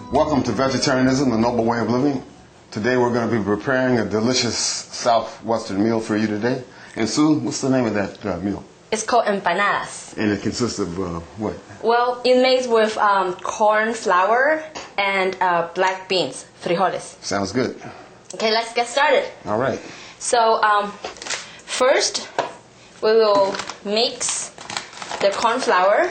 Welcome to Vegetarianism, the Noble Way of Living. Today we're going to be preparing a delicious southwestern meal for you today. And Sue, what's the name of that meal? It's called empanadas. And it consists of what? Well, it's made with corn flour and black beans, frijoles. Sounds good. Okay, let's get started. All right. So first, we will mix the corn flour.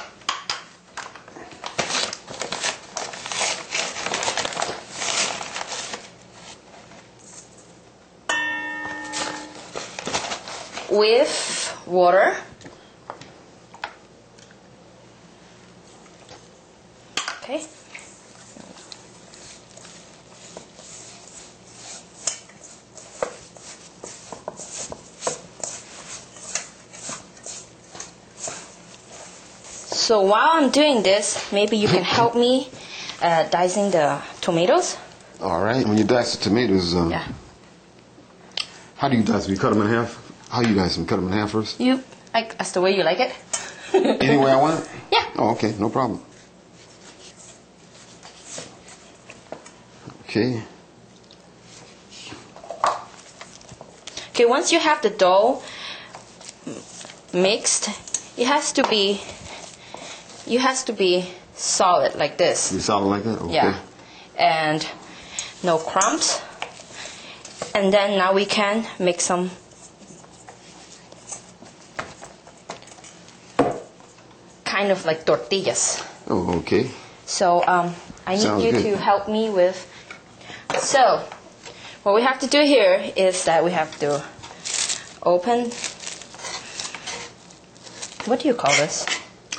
With water. Okay. So while I'm doing this, maybe you can help me dicing the tomatoes. All right. When you dice the tomatoes, Yeah. how do you dice them? You cut them in half? How you dice them? Cut them in half first? You like that's the way you like it. Any way I want it? Yeah. Oh, okay. No problem. Okay. Okay, once you have the dough mixed, it has to be solid like this. You solid like that? Okay. Yeah. And no crumbs. And then now we can make some kind of like tortillas. Oh, okay. So I need Sounds you good. to help me with. So what we have to do here is that we have to open. What do you call this?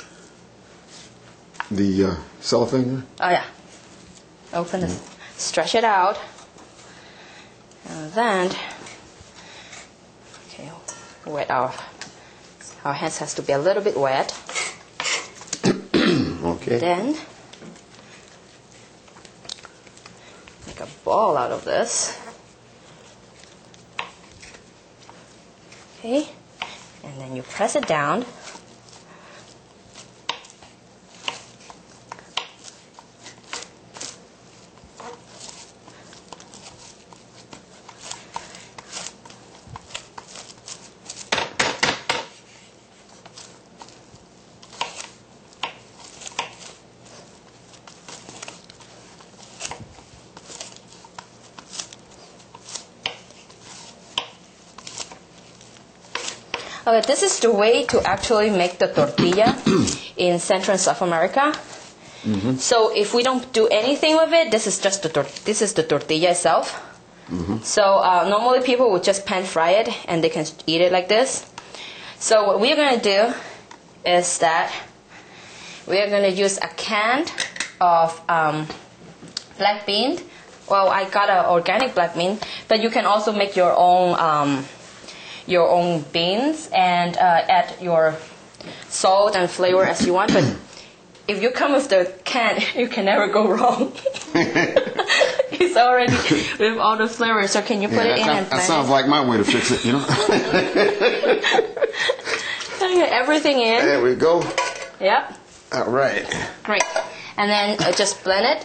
The cellophane? Oh yeah. Open it, stretch it out, and then okay, wet our hands has to be a little bit wet. Okay. Then make a ball out of this. Okay, and then you press it down. Okay, this is the way to actually make the tortilla in Central and South America. Mm-hmm. So if we don't do anything with it, this is just this is the tortilla itself. Mm-hmm. So normally people would just pan fry it and they can eat it like this. So what we're gonna do is that we are gonna use a can of black bean. Well, I got an organic black bean, but you can also make your own beans and add your salt and flavor as you want. But if you come with the can, you can never go wrong. It's already with all the flavors. So can you put it in and blend that sounds like my way to fix it, you know? Okay, everything in. There we go. Yep. All right. Great. And then just blend it.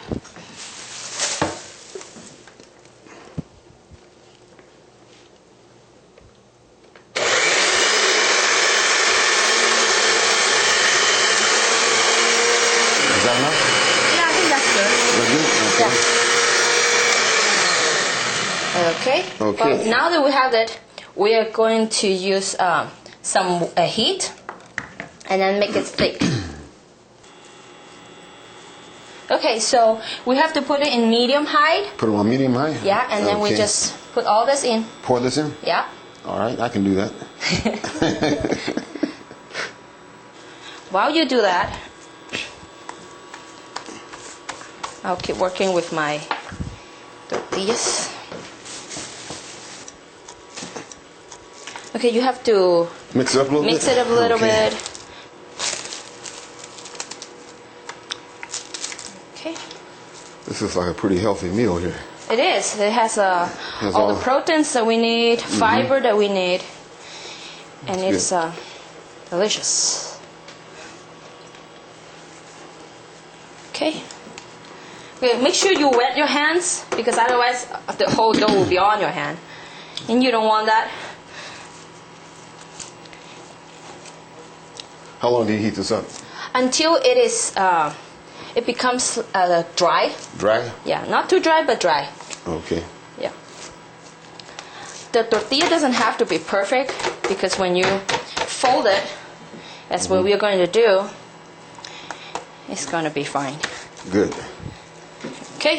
Is that enough? Yeah, I think that's good. That's good? Okay. Okay. Okay. Well, now that we have it, we are going to use some heat and then make it thick. Okay, so we have to put it in medium high. Put it on medium high? Yeah, and then we Okay. just put all this in. Pour this in? Yeah. All right, I can do that. While you do that, I'll keep working with my tortillas. Okay, you have to Mix it up a little bit? mix it up a little Okay. bit. Okay. This is like a pretty healthy meal here. It is. It has all the proteins that we need, fiber that we need, and That's it's delicious. Okay. Okay, make sure you wet your hands because otherwise the whole dough will be on your hand. And you don't want that. How long do you heat this up? Until it is, it becomes dry. Dry? Yeah, not too dry, but dry. Okay. Yeah. The tortilla doesn't have to be perfect because when you fold it, that's what we're going to do, it's going to be fine. Good. Okay.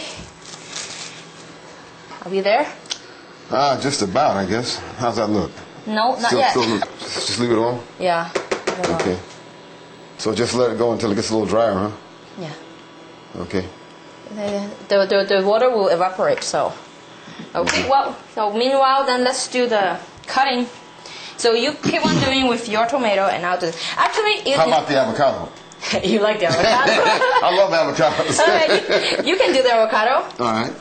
Are we there? Just about, I guess. How's that look? No, not yet. Just leave it on? Yeah. Okay. So just let it go until it gets a little drier, huh? Yeah. Okay. The water will evaporate, so. Okay, well, so meanwhile, then let's do the cutting. So you keep on doing with your tomato, and I'll do. Actually, How about the avocado? you like the avocado? I love avocados. All right, you can do the avocado. All right.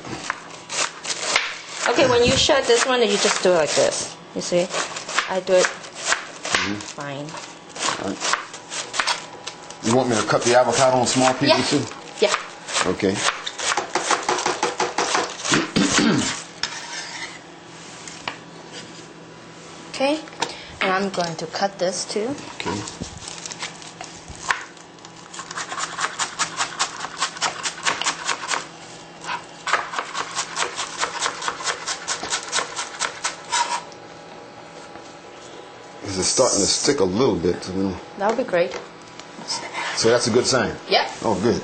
Okay, when you shut this one, you just do it like this. You see, I do it fine. All right. You want me to cut the avocado in small pieces too? Yeah. Okay. Okay, and I'm going to cut this too. Okay. This is starting to stick a little bit. That would be great. So that's a good sign. Yep. Oh, good.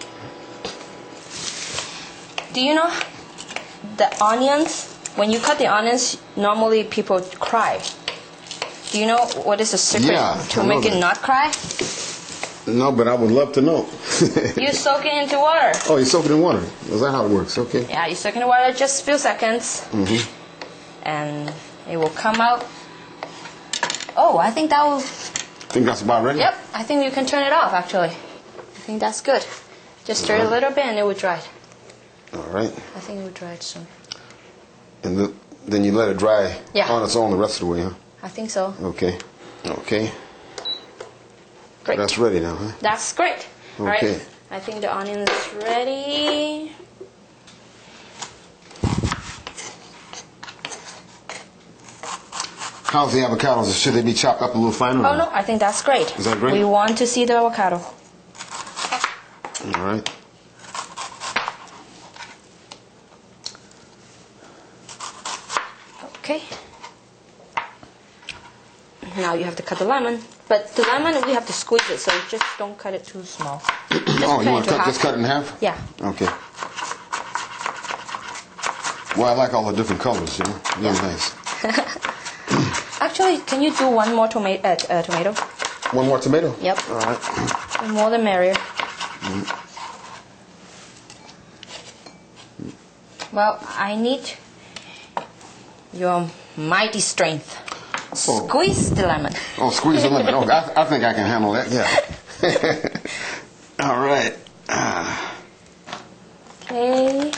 Do you know the onions? When you cut the onions, normally people cry. Do you know what is the secret to I know make it that. not cry? No, but I would love to know. You soak it into water. Oh, you soak it in water. Is that how it works? Okay. Yeah, you soak it in water just a few seconds, and it will come out. Oh, I think that will. Think that's about ready? Yep, I think you can turn it off. Actually, I think that's good. Just stir it a little bit, and it will dry. All right. I think it will dry soon. And then you let it dry Yeah. on its own the rest of the way, huh? I think so. Okay. Okay. Great. That's ready now, huh? That's great. All right. Okay. I think the onion is ready. How's the avocados? Should they be chopped up a little finer? Oh no, I think that's great. Is that great? We want to see the avocado. All right. Okay. Now you have to cut the lemon. But the lemon, we have to squeeze it, so just don't cut it too small. Oh, you want to just cut it in half? Yeah. Okay. Well, I like all the different colors, you know. Really Yeah. nice. Actually, can you do one more tomato? One more tomato? Yep. All right. The more the merrier. Well, I need your mighty strength. Oh. Squeeze the lemon. Oh, squeeze the lemon. Oh, I think I can handle that. Yeah. All right. Okay.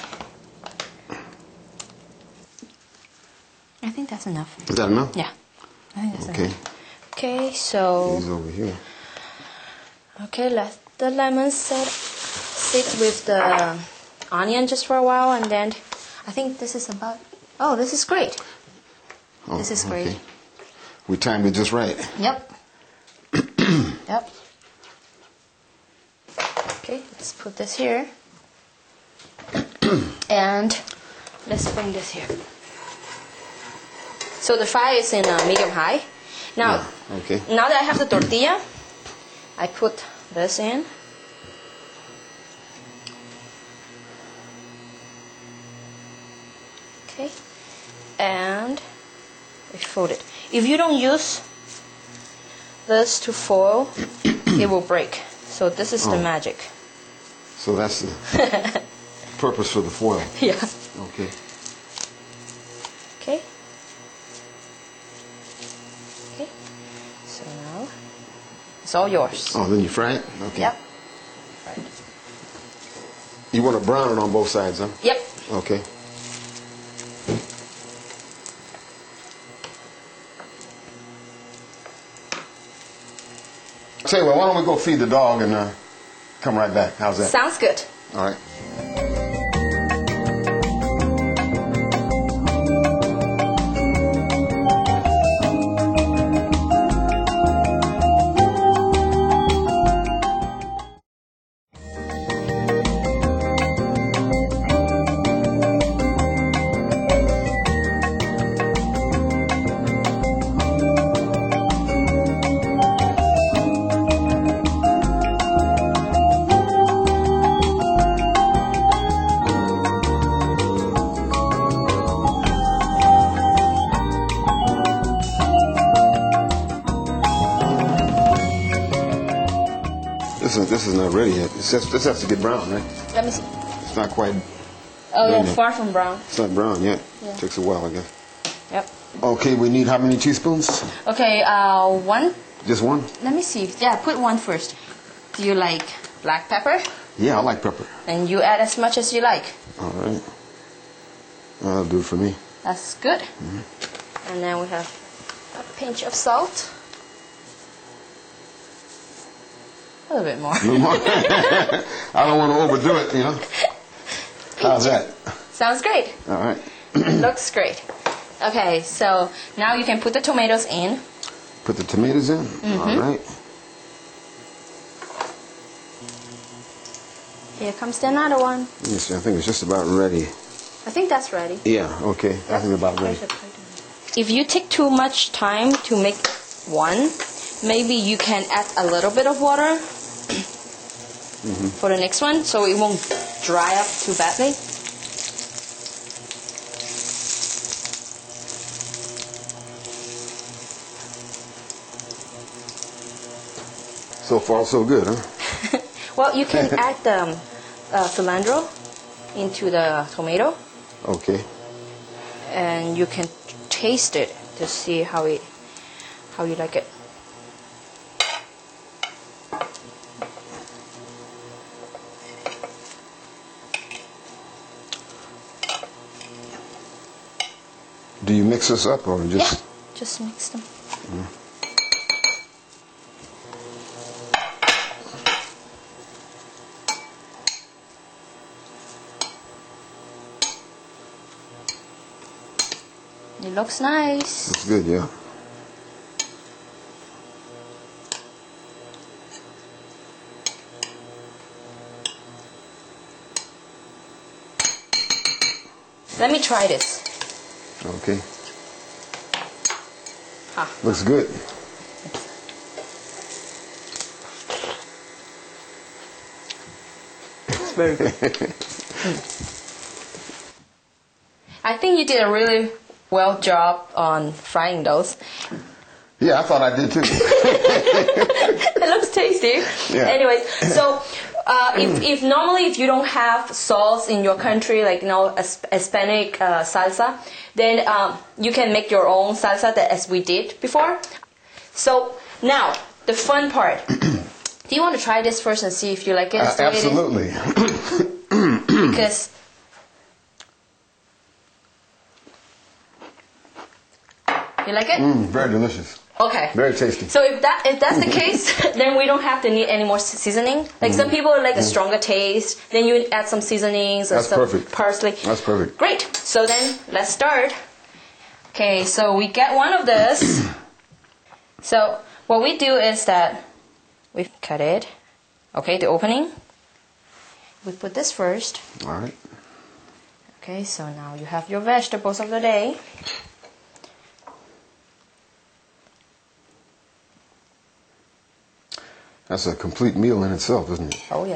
I think that's enough. Is that enough? Yeah. I think that's Okay. enough. Okay, so These over here. okay, let the lemon sit with the onion just for a while, and then I think this is about. Oh, this is great. Oh, This is great. okay. We timed it just right. Yep. Yep. Okay, let's put this here. And let's bring this here. So the fire is in medium high. Now, Yeah, okay. now that I have the tortilla, I put this in. Okay. And we fold it. If you don't use this to foil, it will break. So this is the Oh. magic. So that's the purpose for the foil. Yeah. Okay. Okay. Okay. So now it's all yours. Oh, then you fry it? Okay. Yep. Right. You want to brown it on both sides, huh? Yep. Okay. Tell you what, why don't we go feed the dog and come right back? How's that? Sounds good. All right. this is not ready yet. This has to get brown, right? Let me see. It's not quite. Oh yeah, Done yet. far from brown. It's not brown yet. Yeah. Takes a while, I guess. Yep. Okay, we need how many teaspoons? Okay, one. Just one? Let me see. Yeah, put one first. Do you like black pepper? Yeah, I like pepper. And you add as much as you like. All right. That'll do it for me. That's good. And then we have a pinch of salt. A little bit more. A little more? I don't want to overdo it, you know. How's that? Sounds great. All right. Looks great. Okay, so now you can put the tomatoes in. Put the tomatoes in. All right. Here comes the another one. Let me see. I think it's just about ready. I think that's ready. Yeah. Okay. I think about ready. If you take too much time to make one, maybe you can add a little bit of water for the next one, so it won't dry up too badly. So far, so good, huh? Well, you can add the cilantro into the tomato, Okay. and you can taste it to see how you like it. Do you mix this up or just? Yeah, just mix them. It looks nice. It's good, yeah. Let me try this. Okay. Ah. Looks good. It's very good. I think you did a really well job on frying those. Yeah, I thought I did too. It looks tasty. Yeah. Anyways, so if normally if you don't have sauce in your country, like a Hispanic salsa, then you can make your own salsa as we did before. So now the fun part. Do you want to try this first and see if you like it? Absolutely. Because you like it? Very delicious. Okay. Very tasty. So if that's the case, then we don't have to need any more seasoning. Like some people like a stronger taste. Then you add some seasonings or That's some perfect. parsley. That's perfect. Great. So then let's start. Okay, so we get one of this. So what we do is that we cut it. Okay, the opening. We put this first. All right. Okay, so now you have your vegetables of the day. That's a complete meal in itself, isn't it? Oh yeah.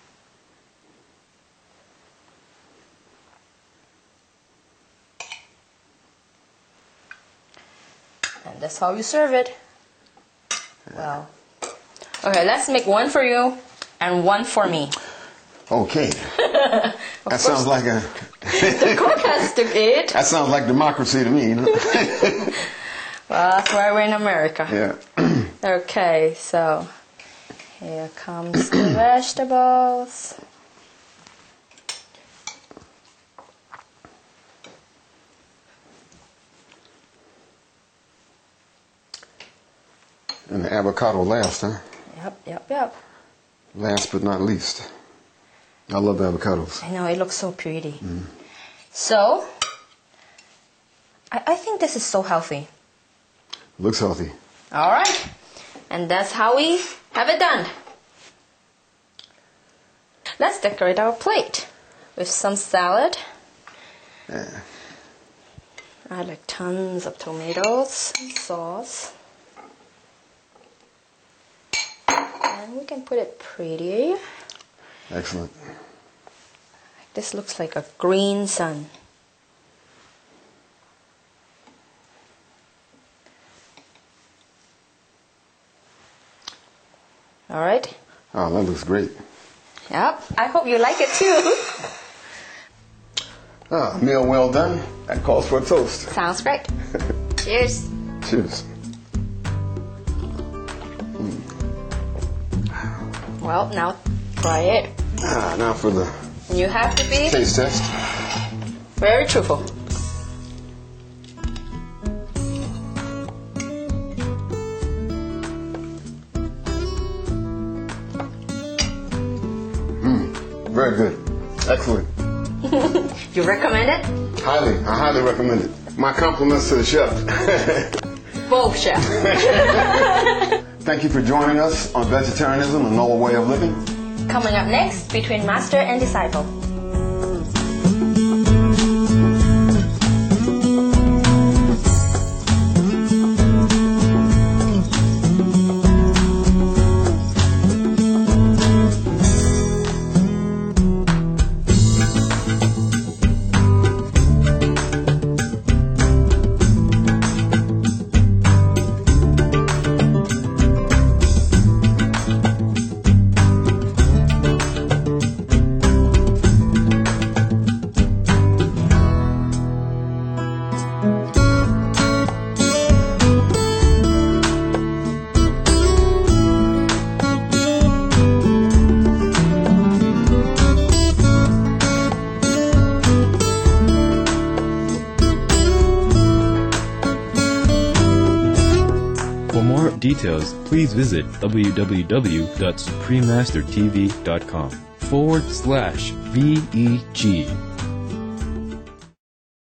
And that's how you serve it. Well. Okay, let's make one for you and one for me. Okay. That sounds like a. The cook has to eat. That sounds like democracy to me, you know. Well, that's why we're in America. Yeah. Okay, so here comes the vegetables. And the avocado last, huh? Yep. Last but not least. I love avocados. I know, it looks so pretty. So, I think this is so healthy. Looks healthy. All right. And that's how we have it done. Let's decorate our plate with some salad. Yeah. I like tons of tomatoes and sauce. And we can put it pretty. Excellent. This looks like a green sun. All right. I that looks great. Yep. I hope you like it too. Meal well done. That calls for a toast. Sounds great. Cheers. Cheers. Well, now try it. Now for the You have to be taste test. very truthful. Very good. Excellent. You recommend it? Highly. I highly recommend it. My compliments to the chef. Both, chef. Thank you for joining us on Vegetarianism, a Noble Way of Living. Coming up next, Between Master and Disciple. For more details, please visit www.suprememastertv.com/VEG